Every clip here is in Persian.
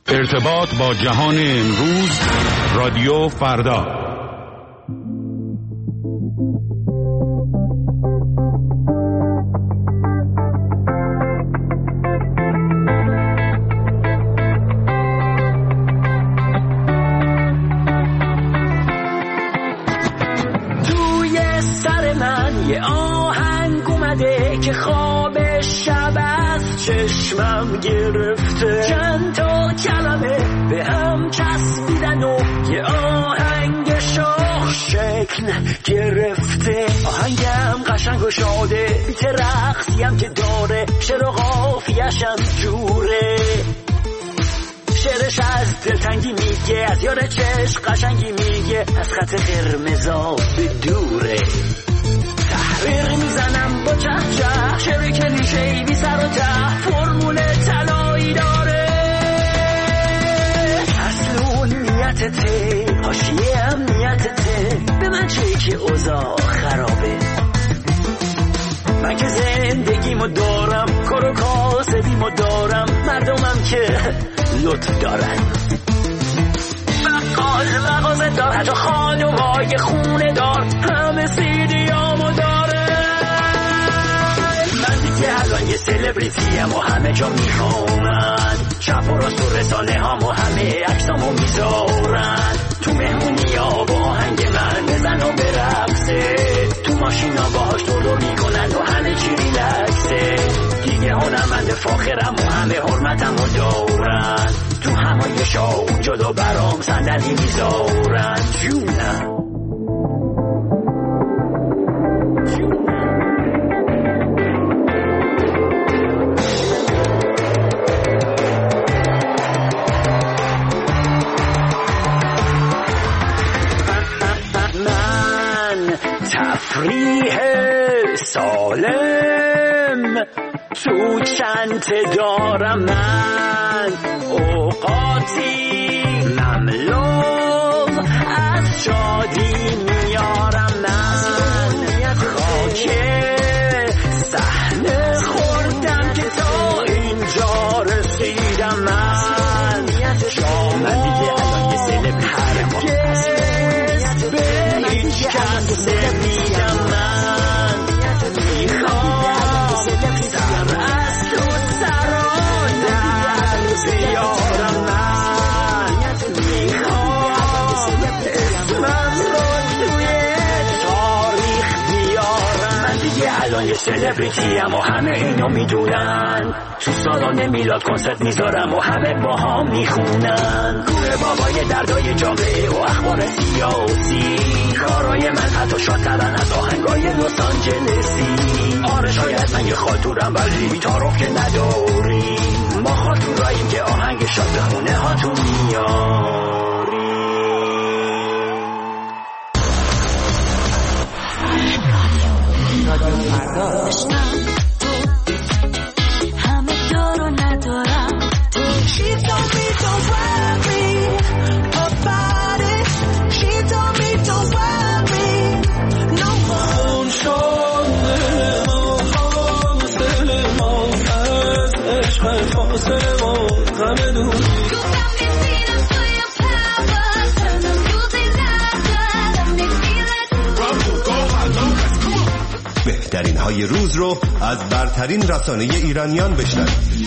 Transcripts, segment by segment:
ارتباط با جهان امروز، رادیو فردا. توی سر من یه آهنگ اومده که خواب شب از چشمم گرفته، چند تا کلمه به هم چسبیدن و یه آهنگ شاه شکل گرفته. آهنگم قشنگ و شاده، بیت رقصیم که داره، شعر و قافیه‌شم جوره. شعرش از دلتنگی میگه، از یار چشم قشنگی میگه، از خط قرمزا به دوره. تحریر میزنم با چهچه، شعر کلیشه‌ای بی سر و ته، فرمول طلایی داره. اصل نیتته، حاشیه هم نیتته، به من چه که اوضاع خرابه. من که زندگیمو دارم، کار و کاسبیمو دارم، مردمم که لطف دارن. بقال مغازه دار، حتی خانومای خونه دار، همه سیدیامو داره. من دیگه الان یه سلبریتیم و همه جا میخونن، چپ و راست و رسانه هامو همه عکسامو میذارن. تو مهمونی ها با آهنگ من بزن و برقصه، تو ماشینا باهاش دورو میکنن و همه چی ریلکسه. دیگه هنرمند فاخرم و همه حرمتمو دارن، تو همایشا جدا برام صندلی میذارن. جونم تفریح سالم تو چند دارم، من اوقاتی مملو از شادی میارم. من خاک صحنه خوردم که تا اینجا رسیدم. من دیگه الان یه سلبریتیم، به هیچ کس نمیگم. من میخوام سر از تو سرادر بیارم. من میخوام اسمم رو توی تاریخ بیارم. من دیگه الان یه سلبریتیم و همه اینو میدونن، تو سالن میلاد کنسرت میذارم و همه با هم میخونن. کوه بابای دردای جامعه و اخبار سیاسی، کارای من حتی شادترن از آهنگای لس آنجلسی. آره شاید من یه خاطورم ولی تعارف که نداریم، ما خاطوراییم که آهنگ شاد به خونه هاتون میاریم. همه دارو ندارم تو. She told me don't worry about it. She told me don't worry no more. فاصله ما از عشق فاصله ما غم دور. بهترین های روز رو از برترین رسانه ایرانیان بشنوید.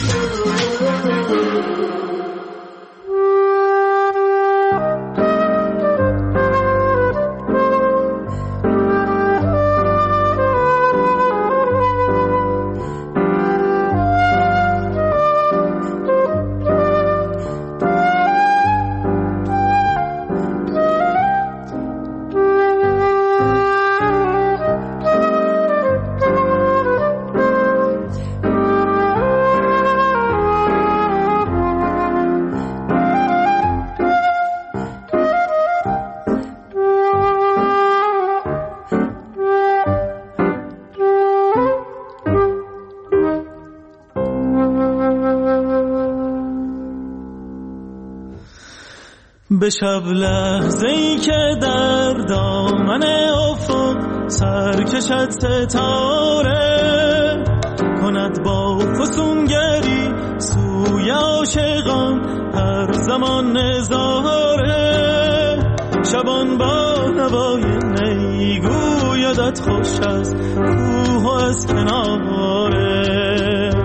به شب لحظه‌ای که در دامن افق سرکشد ستاره کند با فسونگری گوی عاشقان هر زمان نظاره، شبان با نوای نی گویدت خوش از کوه و از کناره.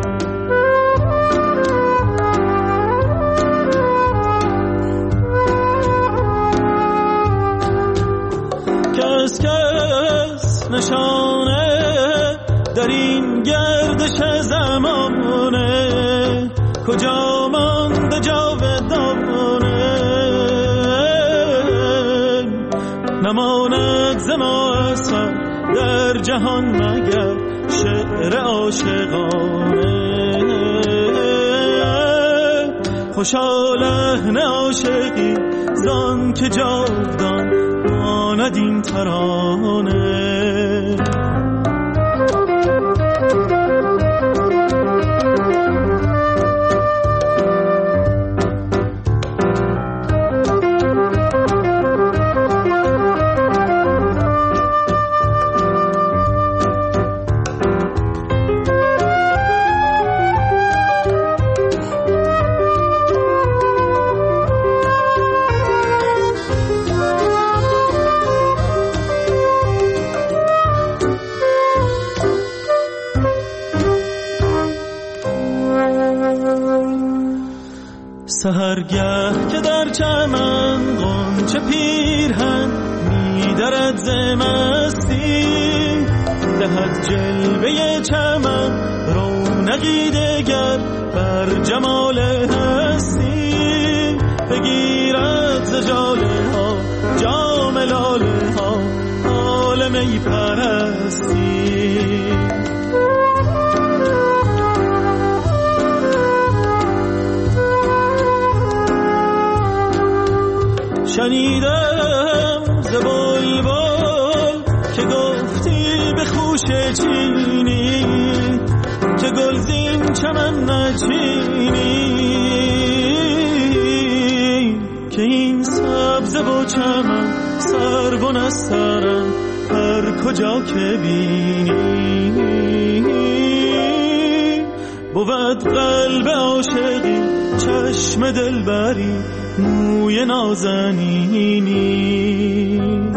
کس کس نشانه در این گردش زمانه، کجا مانده جاودانه، نماند ز ما اثر در جهان مگر شعر عاشقانه. خوشا لحن عاشقی زان که جاودان ماند این ترانه. سحرگه که در چمن غنچه پیرهن می‌درد ز مستی، دهد جلوه چمن رونقی دگر بر جمال هستی، بگیرد ز ژاله ها جام لاله ها حال می پرستی. شنیدم ز بلبل که گفتی به خوشه چینی، که گلزین چمن نچینی، که این سبزه و چمن سرو و نسترن هر کجا که بینی. بود قلب عاشقی چشم دلبری موی نازنینی.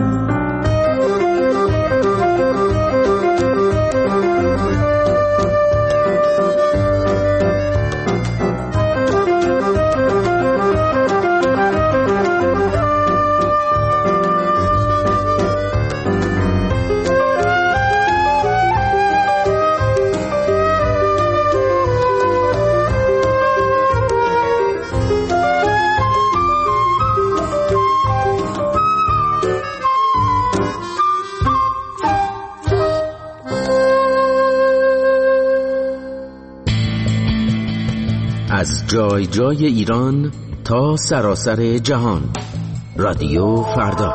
از جای جای ایران تا سراسر جهان، رادیو فردا.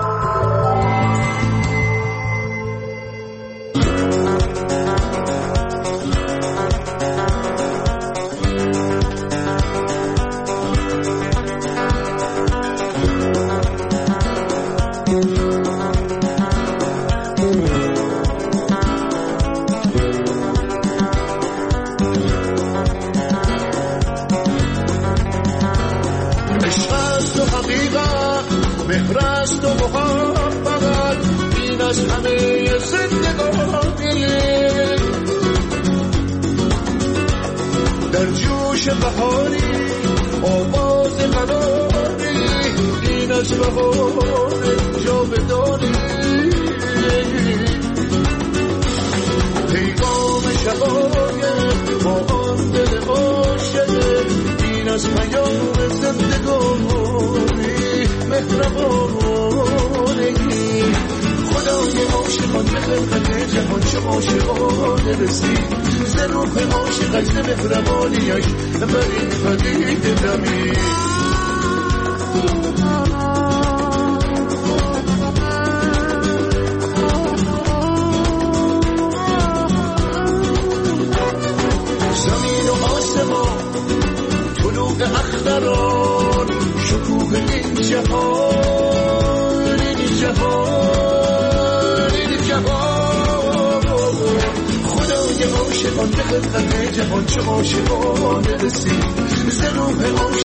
عاشقان به خلقت جهان چه عاشقان رسید ز روح